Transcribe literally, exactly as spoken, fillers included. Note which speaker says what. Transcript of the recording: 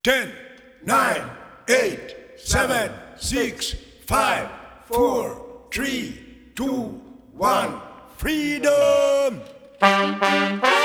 Speaker 1: ten, nine, eight, seven, six, five, four, three, two, one, freedom!